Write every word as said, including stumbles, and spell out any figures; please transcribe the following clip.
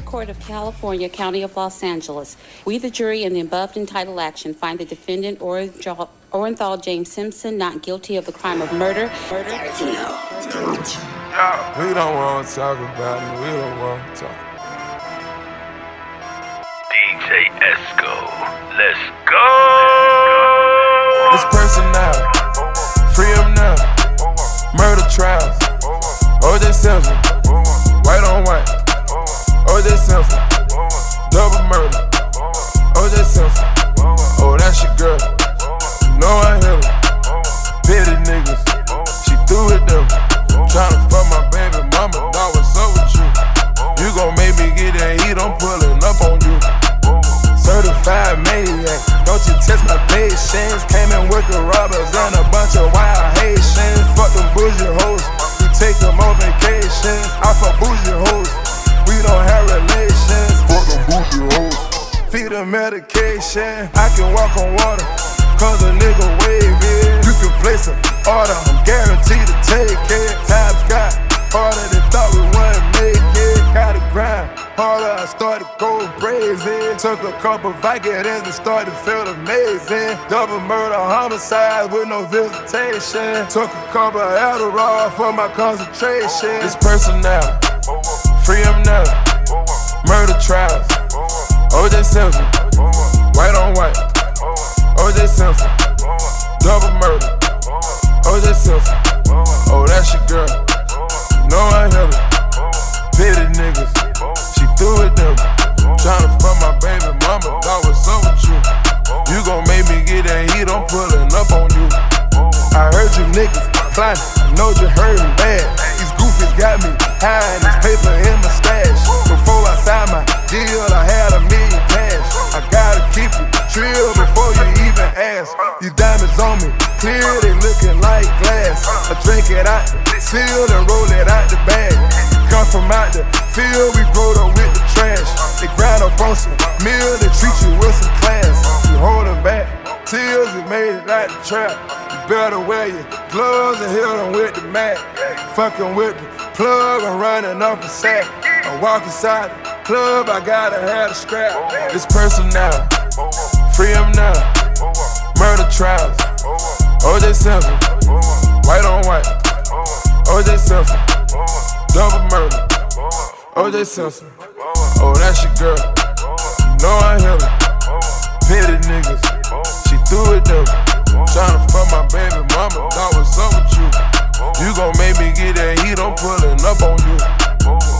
Court of California, County of Los Angeles. We, the jury, in the above entitled action, find the defendant Orenthal James Simpson not guilty of the crime of murder. Murder. We don't want to talk about it. We don't want to talk. D J Esco, let's go. This person now, free him now. Murder trials, O J Simpson, white on white. O J Simpson, double murder. O J Simpson, oh that's your girl. You know I hit her. Petty niggas, she threw it them. Tryna fuck my baby mama, dawg, what's up with you? You gon' make me get that heat, I'm pulling up on you. Certified maniac, don't you test my patience. Came in with the robbers and a bunch of wild Haitians. Fuck them bougie hoes, we take them on vacation. I fuck bougie hoes, we don't have relations. Fuck them bougie hoes, feed them medication. I can walk on water, cause a nigga wavy. You can place an order, I'm guaranteed to take it. Times got harder than thought we wouldn't make it. Gotta grind harder, I started going crazy. Took a couple Vicodins and started feeling amazing. Double murder, homicide with no visitation. Took a couple Adderall for my concentration. This person now, free him now. Murder trials, O J Simpson, white on white. O J Simpson, double murder. O J Simpson, oh that's your girl. You know I hit her. Petty niggas, she threw it them. Tryna fuck my baby mama, dawg, what's up with you? You gon' make me get that heat, I'm pulling up on you. I heard you niggas climbing, I know you heard me bad. These goofies got me hiding this paper in my stash. Before I signed my deal, I had a million cash. I gotta keep it trill before you even ask. These diamonds on me, clear, they looking like glass. I drink it out the seal and roll it out the bag. Come from out the field, we growed up with the trash. They grind up on some meal, they treat you with some class. You hold them back, till you made it out the trap. You better wear your gloves and hit them with the mat. Fucking with the plug, I'm running up a sack. I walk inside the club, I gotta have a scrap. This person now, free him now. Murder trials, O J Simpson, white on white. O J Simpson, double murder. O J Simpson, oh that's your girl. You know I hit her. Petty niggas, she threw it them. Tryna fuck my baby mama, dawg, what's up with you? You gon' make me get that heat, I'm pulling up on you.